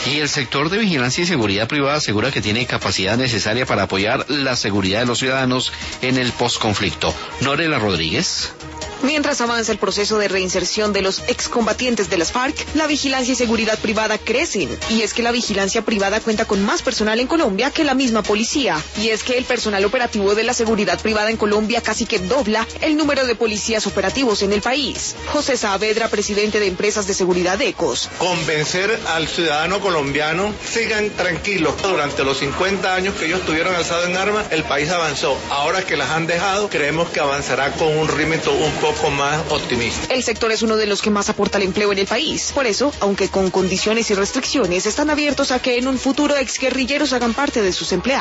Y el sector de vigilancia y seguridad privada asegura que tiene capacidad necesaria para apoyar la seguridad de los ciudadanos en el posconflicto. Norela Rodríguez. Mientras avanza el proceso de reinserción de los excombatientes de las FARC, la vigilancia y seguridad privada crecen. Y es que la vigilancia privada cuenta con más personal en Colombia que la misma policía. Y es que el personal operativo de la seguridad privada en Colombia casi que dobla el número de policías operativos en el país. José Saavedra, presidente de Empresas de Seguridad ECOS. Convencer al ciudadano colombiano, sigan tranquilos. Durante los 50 años que ellos estuvieron alzados en armas, el país avanzó. Ahora que las han dejado, creemos que avanzará con un ritmo un poco más optimista. El sector es uno de los que más aporta el empleo en el país. Por eso, aunque con condiciones y restricciones, están abiertos a que en un futuro exguerrilleros hagan parte de sus empleados.